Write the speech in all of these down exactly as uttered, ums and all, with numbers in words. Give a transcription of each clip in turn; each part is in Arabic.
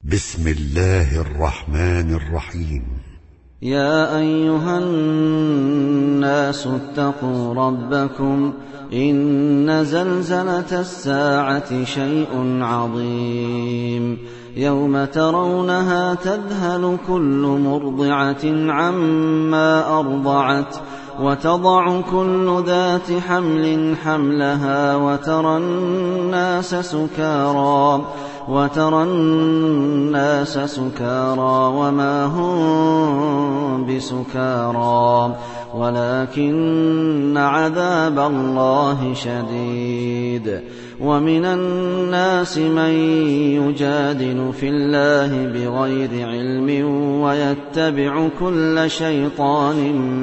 بسم الله الرحمن الرحيم. يا أيها الناس اتقوا ربكم إن زلزلة الساعة شيء عظيم يوم ترونها تذهل كل مرضعة عما أرضعت وتضع كل ذات حمل حملها وترى الناس سكارى وترى الناس سكارى وما هم بسكارى ولكن عذاب الله شديد. ومن الناس من يجادل في الله بغير علم ويتبع كل شيطان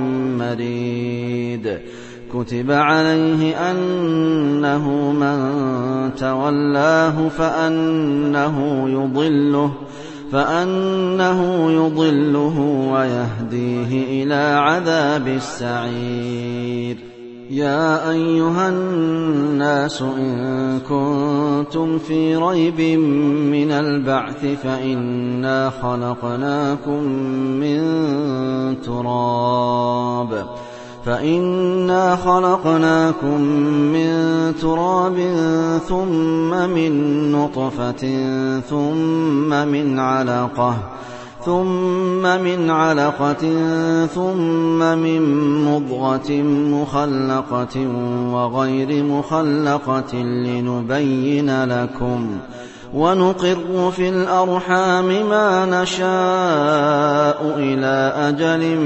مريد. كتب عليه أنه من تولاه فأنه يضله فأنه يضله ويهديه إلى عذاب السعير. يا أيها الناس إن كنتم في ريب من البعث فإنا خلقناكم من تراب فإنا خلقناكم من تراب ثم من نطفة ثم من علقة ثم من علقة ثم من مضغة مخلقة وغير مخلقة لنبين لكم ونقر في الأرحام ما نشاء إلى أجل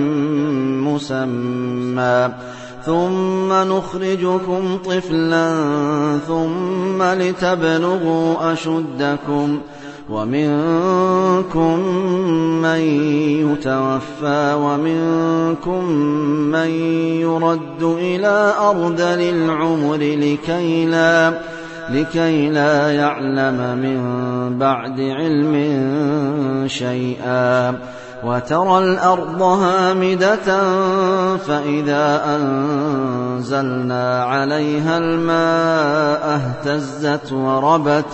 مسمى ثم نخرجكم طفلا ثم لتبلغوا أشدكم ومنكم من يتوفى ومنكم من يرد إلى أرذل العمر لكي لا لكي لا يعلم من بعد علم شيئا. وترى الأرض هامدة فإذا أنزلنا عليها الماء اهتزت وربت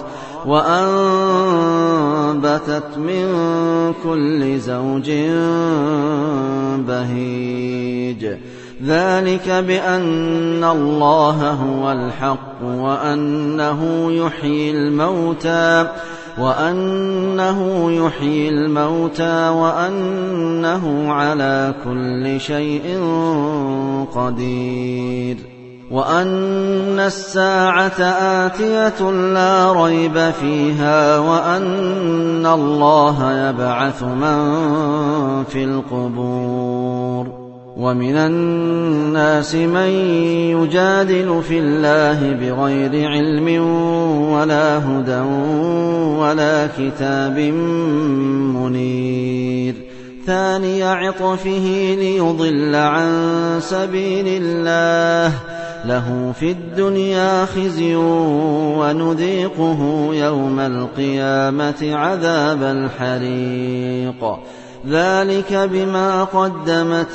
وأنبتت من كل زوج بهيج. ذلك بأن الله هو الحق وأنه يحيي الموتى وأنه يحيي الموتى وأنه على كل شيء قدير. وأن الساعة آتية لا ريب فيها وأن الله يبعث من في القبور. ومن الناس من يجادل في الله بغير علم ولا هدى ولا كتاب منير. ثاني عطفه ليضل عن سبيل الله له في الدنيا خزي ونذيقه يوم القيامة عذاب الحريق. ذلك بما قدمت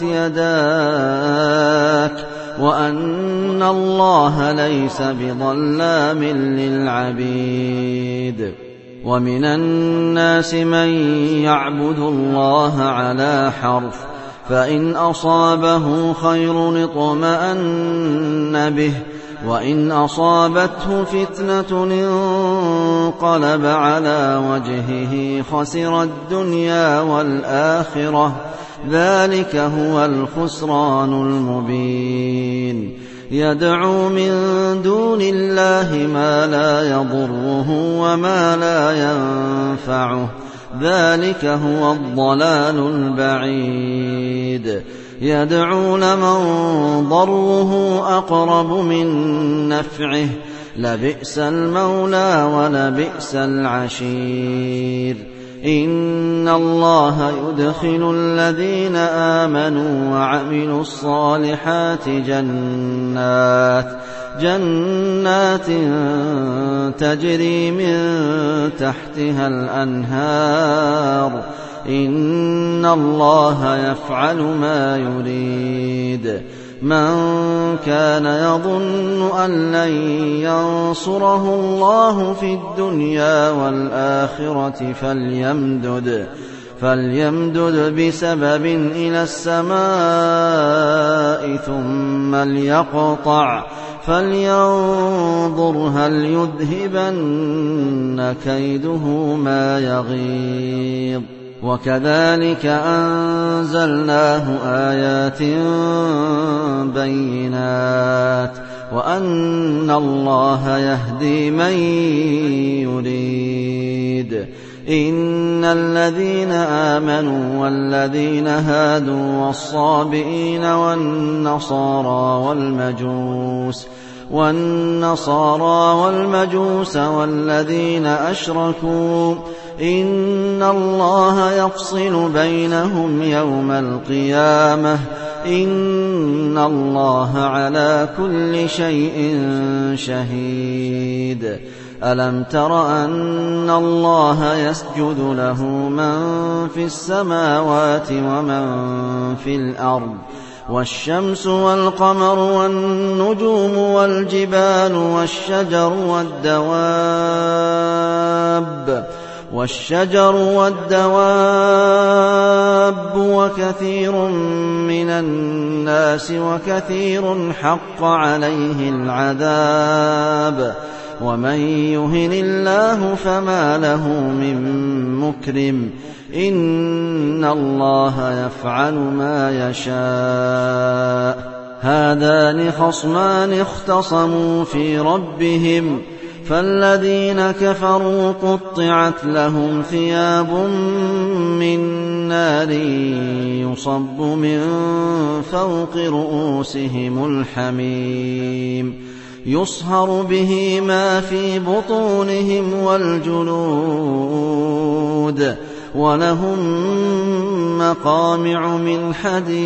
يداك وأن الله ليس بظلام للعبيد. ومن الناس من يعبد الله على حرف فإن أصابه خير اطمأن به وإن أصابته فتنة انقلب على وجهه خسر الدنيا والآخرة. ذلك هو الخسران المبين. يدعو من دون الله ما لا يضره وما لا ينفعه. ذلك هو الضلال البعيد. يدعو لمن ضره أقرب من نفعه لبئس المولى ولبئس العشير. إن الله يدخل الذين آمنوا وعملوا الصالحات جنات جنات تجري من تحتها الأنهار. إن الله يفعل ما يريد. من كان يظن أن لن ينصره الله في الدنيا والآخرة فليمدد فليمدد بسبب إلى السماء ثم ليقطع فلينظر هل يذهبن كيده ما يغيظ. وكذلك أنزلناه آيات بينات وأن الله يهدي من يريد. إن الذين آمنوا والذين هادوا والصابئين والنصارى والمجوس والنصارى والمجوس والذين أشركوا إن الله يفصل بينهم يوم القيامة إن الله على كل شيء شهيد. ألم تر أن الله يسجد له من في السماوات ومن في الأرض والشمس والقمر والنجوم والجبال والشجر والدواب والشجر والدواب وكثير من الناس وكثير حق عليه العذاب ومن يهن الله فما له من مكرم إن الله يفعل ما يشاء. هذان خصمان اختصموا في ربهم فالذين كفروا قطعت لهم ثياب من نار يصب من فوق رؤوسهم الحميم يصهر به ما في بطونهم والجلود ولهم مقامع من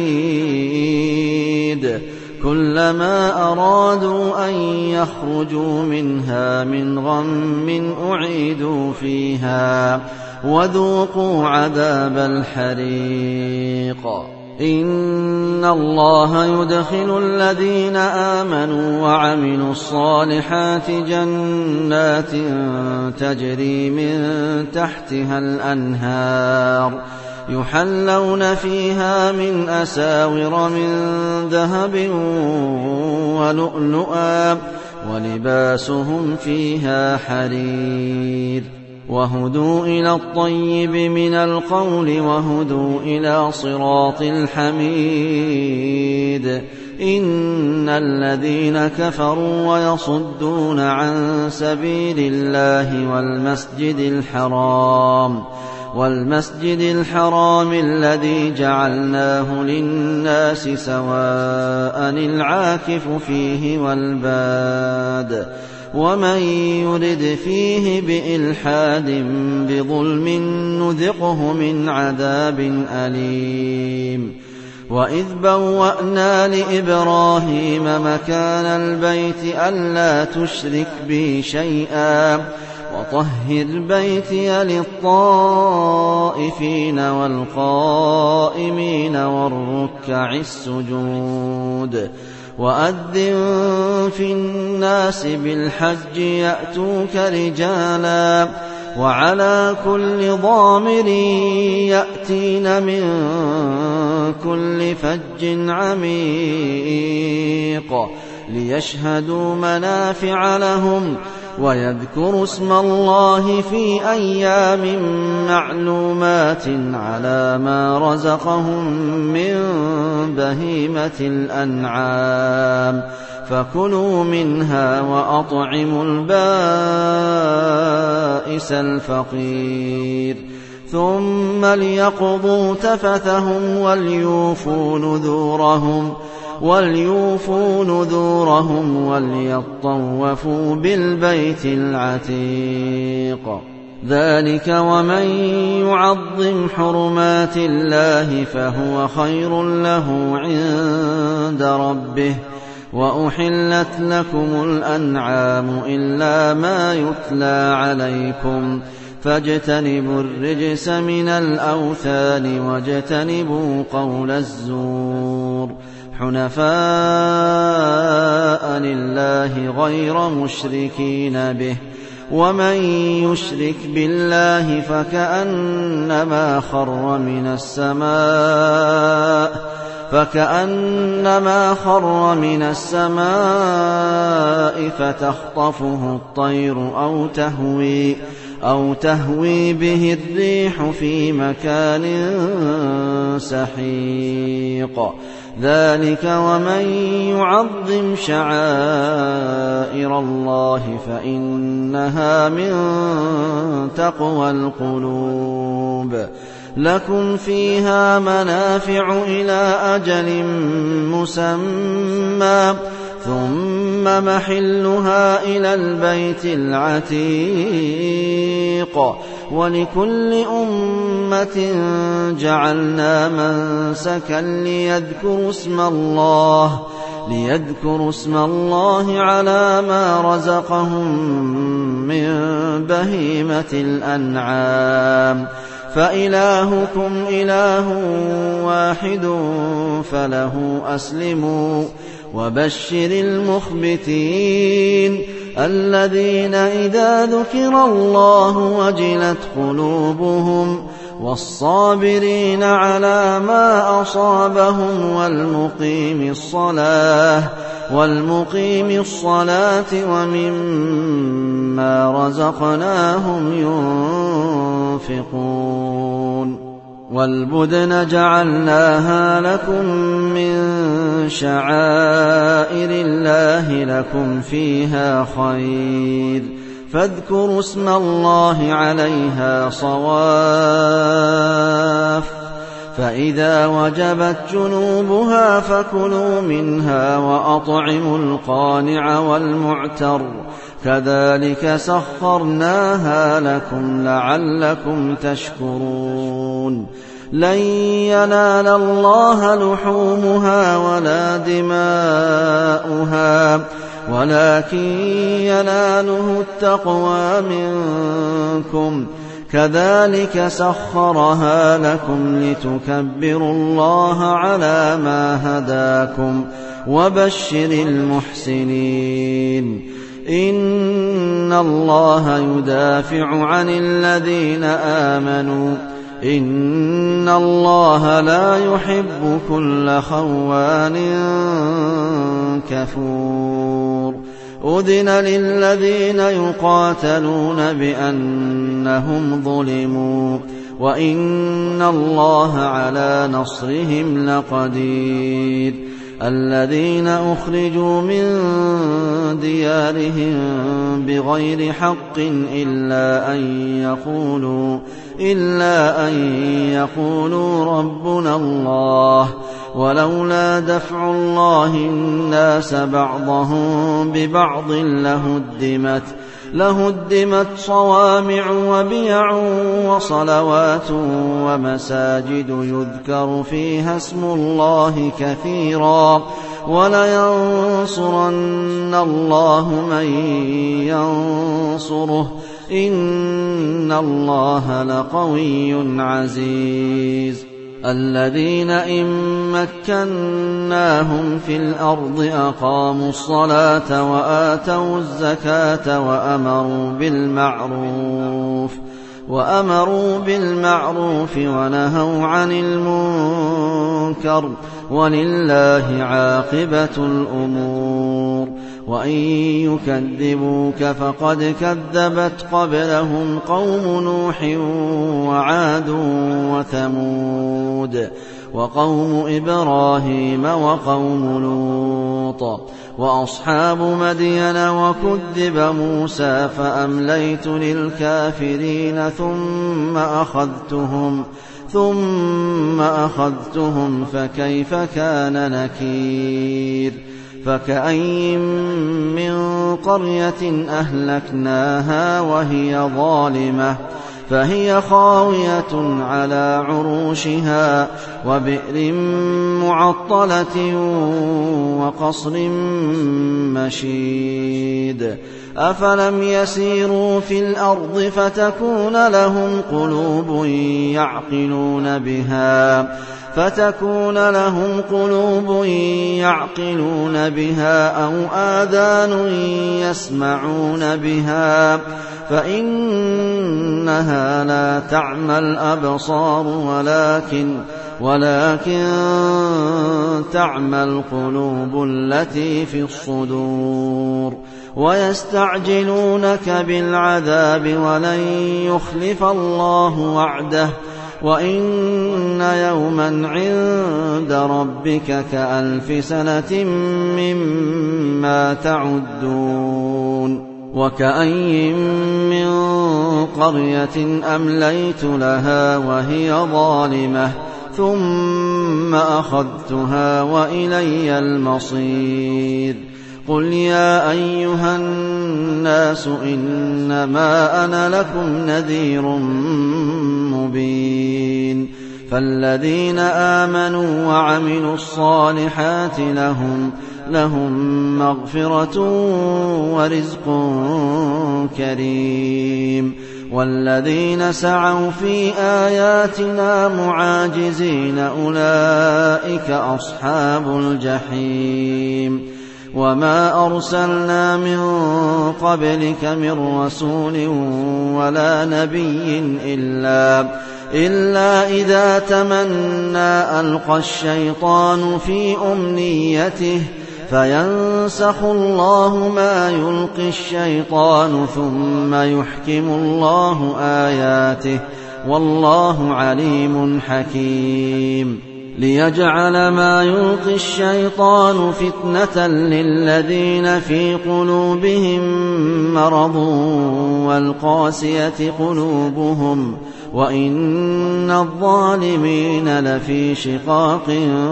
حديد كلما أرادوا أن يخرجوا منها من غم أعيدوا فيها وذوقوا عذاب الحريق. إن الله يدخل الذين آمنوا وعملوا الصالحات جنات تجري من تحتها الأنهار يحلون فيها من أساور من ذهب ولؤلؤا ولباسهم فيها حرير وهدوا إلى الطيب من القول وهدوا إلى صراط الحميد. إن الذين كفروا ويصدون عن سبيل الله والمسجد الحرام والمسجد الحرام الذي جعلناه للناس سواء العاكف فيه والباد ومن يرد فيه بإلحاد بظلم نذقه من عذاب أليم. وإذ بوأنا لإبراهيم مكان البيت ألا تشرك بي شيئا وطهر بيتي للطائفين والقائمين والركع السجود. وأذن في الناس بالحج يأتوك رجالا وعلى كل ضامر يأتين من كل فج عميق ليشهدوا منافع لهم ويذكروا اسم الله في أيام معلومات على ما رزقهم من بهيمة الأنعام فكلوا منها وأطعموا البائس الفقير ثم ليقضوا تفثهم وليوفوا نذورهم وليوفوا نذورهم وليطوفوا بالبيت العتيق. ذلك ومن يعظم حرمات الله فهو خير له عند ربه. وأحلت لكم الأنعام إلا ما يتلى عليكم فاجتنبوا الرجس من الأوثان واجتنبوا قول الزور. حنفاء لله غير مشركين به ومن يشرك بالله فكأنما خر من السماء فكأنما خر من السماء فتخطفه الطير أو تهوي أو تهوي به الريح في مكان سحيق ذلك ومن يعظم شعائر الله فإنها من تقوى القلوب لكم فيها منافع إلى أجل مسمى ثم محلها إلى البيت العتيق ولكل أمة جعلنا منسكا ليذكروا اسم الله ليذكروا اسم الله على ما رزقهم من بهيمة الأنعام فإلهكم إله واحد فله أسلموا وبشر المخبتين الذين إذا ذكر الله وجلت قلوبهم والصابرين على ما أصابهم والمقيم الصلاة والمقيم الصلاة ومما رزقناهم ينفقون والبدن جعلناها لكم من شعائر الله لكم فيها خير فاذكروا اسم الله عليها صواف فإذا وجبت جنوبها فكلوا منها وأطعموا القانع والمعتر كذلك سخرناها لكم لعلكم تشكرون لن ينال الله لحومها ولا دماؤها ولكن يناله التقوى منكم كذلك سخرها لكم لتكبروا الله على ما هداكم وبشر المحسنين إن الله يدافع عن الذين آمنوا إن الله لا يحب كل خوان كفور أذن للذين يقاتلون بأنهم ظلموا وإن الله على نصرهم لقدير الذين أخرجوا من ديارهم بغير حق إلا أن يقولوا إلا أن يقولوا ربنا الله ولولا دفع الله الناس بعضهم ببعض لهدمت لهدمت صوامع وبيع وصلوات ومساجد يذكر فيها اسم الله كثيرا ولينصرن الله من ينصره إن الله لقوي عزيز الذين إن مكناهم في الأرض أقاموا الصلاة وآتوا الزكاة وأمروا بالمعروف وأمروا بالمعروف ونهوا عن المنكر ولله عاقبة الأمور وإن يكذبوك فقد كذبت قبلهم قوم نوح وعاد وثمود وقوم إبراهيم وقوم لوط وأصحاب مدين وكذب موسى فأمليت للكافرين ثم أخذتهم ثم أخذتهم فكيف كان نكير فكأين من قرية أهلكناها وهي ظالمة فهي خاوية على عروشها وبئر معطلة وقصر مشيد أفلم يسيروا في الأرض فتكون لهم قلوب يعقلون بها فتكون لهم قلوب يعقلون بها أو آذان يسمعون بها فإنها لا تعمى الأبصار ولكن ولكن تعمى القلوب التي في الصدور ويستعجلونك بالعذاب ولن يخلف الله وعده وإن يوما عند ربك كألف سنة مما تعدون وكأي من قرية أمليت لها وهي ظالمة ثم أخذتها وإلي المصير قل يا أيها الناس إنما أنا لكم نذير مبين فالذين آمنوا وعملوا الصالحات لهم لهم مغفرة ورزق كريم والذين سعوا في آياتنا معاجزين أولئك أصحاب الجحيم وما أرسلنا من قبلك من رسول ولا نبي إلا إلا إذا تمنى ألقى الشيطان في أمنيته فينسخ الله ما يلقي الشيطان ثم يحكم الله آياته والله عليم حكيم ليجعل ما يلقي الشيطان فتنة للذين في قلوبهم مرض والقاسية قلوبهم وإن الظالمين لفي شقاق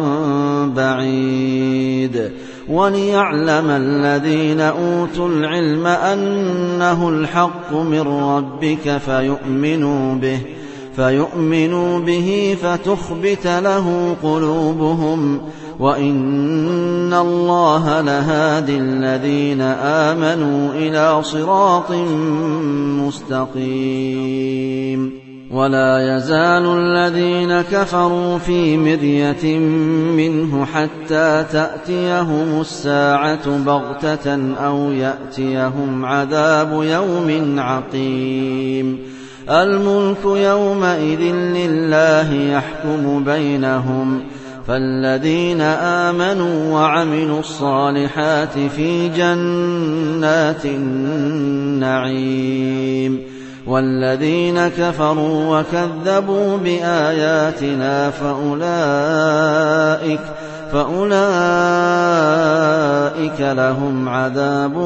بعيد وليعلم الذين أوتوا العلم أنه الحق من ربك فيؤمنوا به فيؤمنوا به فتخبت له قلوبهم وإن الله لهادي الذين آمنوا إلى صراط مستقيم ولا يزال الذين كفروا في مرية منه حتى تأتيهم الساعة بغتة أو يأتيهم عذاب يوم عقيم الملك يومئذ لله يحكم بينهم فالذين آمنوا وعملوا الصالحات في جنات النعيم والذين كفروا وكذبوا بآياتنا فأولئك فأولئك لهم عذاب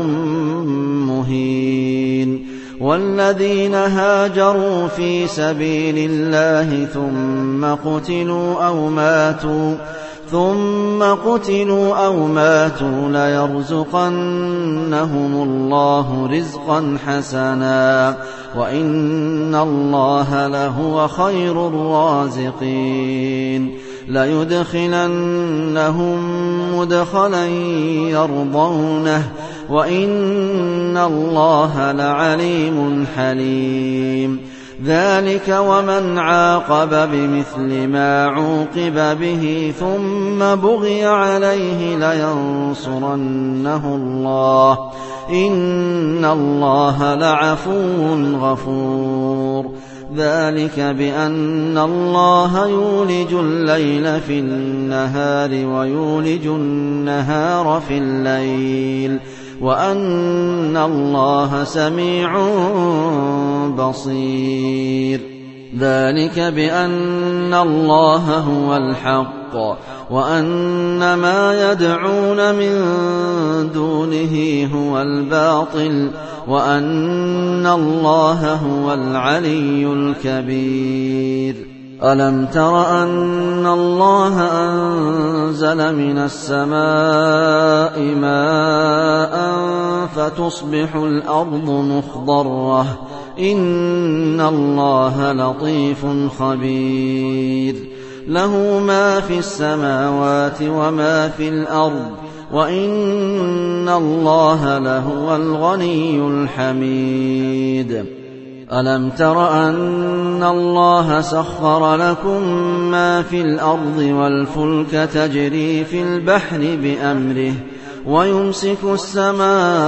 مهين والذين هاجروا في سبيل الله ثم قتلوا أو ماتوا ثم قتلوا أو ماتوا ليرزقنهم الله رزقا حسنا وإن الله لهو خير الرازقين ليدخلنهم مدخلا يرضونه وإن الله لعليم حليم ذلك ومن عاقب بمثل ما عوقب به ثم بغي عليه لينصرنه الله إن الله لعفو غفور ذلك بأن الله يولج الليل في النهار ويولج النهار في الليل وأن الله سميع بصير ذلك بأن الله هو الحق وأن ما يدعون من دونه هو الباطل وأن الله هو العلي الكبير ألم تر أن الله أنزل من السماء ماء فتصبح الأرض مخضرة إن الله لطيف خبير له ما في السماوات وما في الأرض وإن الله لهو الغني الحميد ألم تر أن الله سخر لكم ما في الأرض والفلك تجري في البحر بأمره ويمسك السماء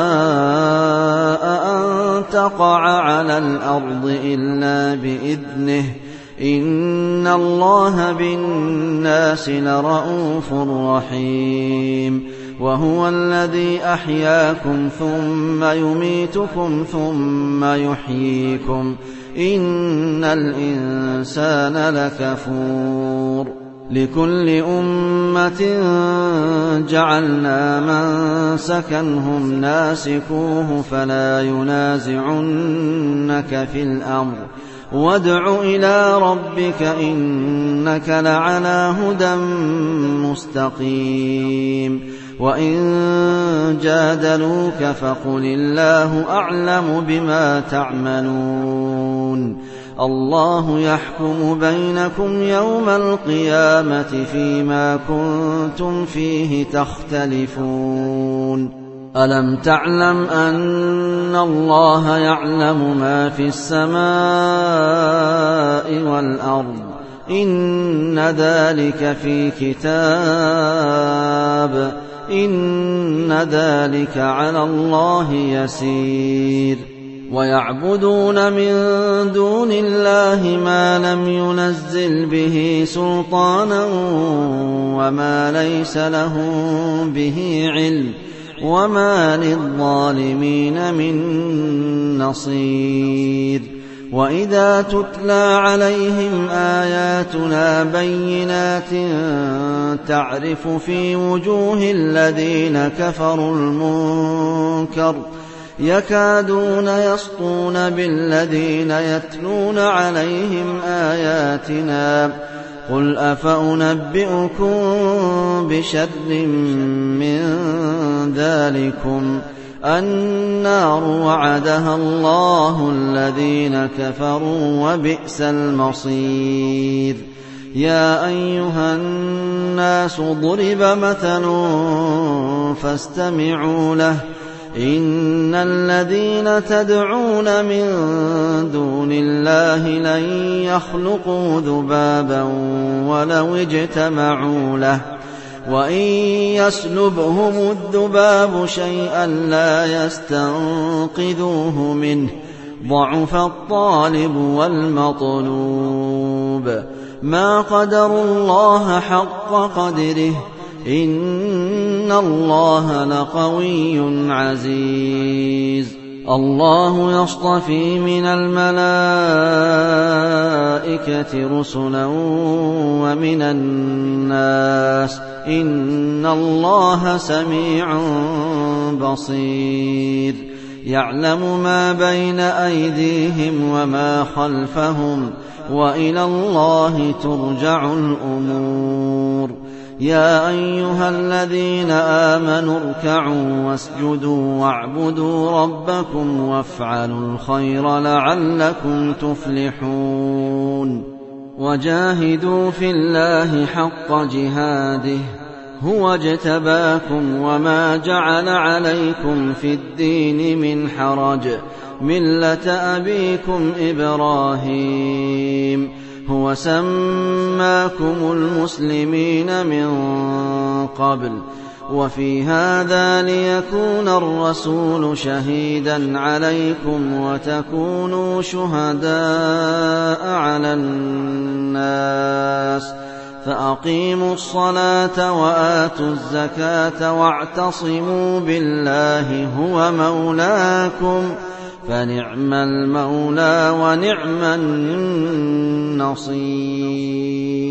أن تقع على الأرض إلا بإذنه إن الله بالناس لرءوف رحيم وهو الذي أحياكم ثم يميتكم ثم يحييكم إن الإنسان لكفور لكل أمة جعلنا منسكا هم ناسكوه فلا ينازعنك في الأمر وادع إلى ربك إنك لعلى هدى مستقيم وإن جادلوك فقل الله أعلم بما تعملون الله يحكم بينكم يوم القيامة فيما كنتم فيه تختلفون ألم تعلم أن الله يعلم ما في السماء والأرض إن ذلك في كتاب إن ذلك على الله يسير ويعبدون من دون الله ما لم ينزل به سلطانا وما ليس لهم به علم وما للظالمين من نصير وإذا تتلى عليهم آياتنا بينات تعرف في وجوه الذين كفروا المنكر يكادون يسطون بالذين يتلون عليهم آياتنا قل أفأنبئكم بشر من ذلكم النار وعدها الله الذين كفروا وبئس المصير يا أيها الناس ضرب مثل فاستمعوا له إن الذين تدعون من دون الله لن يخلقوا ذبابا ولو اجتمعوا له وإن يسلبهم الذباب شيئا لا يستنقذوه منه ضعف الطالب والمطلوب ما قدروا الله حق قدره إن الله لقوي عزيز الله يصطفي من الملائكة رسلا ومن الناس إن الله سميع بصير يعلم ما بين أيديهم وما خلفهم وإلى الله ترجع الأمور يا أيها الذين آمنوا اركعوا واسجدوا واعبدوا ربكم وافعلوا الخير لعلكم تفلحون وجاهدوا في الله حق جهاده هو اجتباكم وما جعل عليكم في الدين من حرج ملة أبيكم إبراهيم هو سماكم المسلمين من قبل وفي هذا ليكون الرسول شهيدا عليكم وتكونوا شهداء على الناس فأقيموا الصلاة وآتوا الزكاة واعتصموا بالله هو مولاكم فنعم المولى ونعم النصير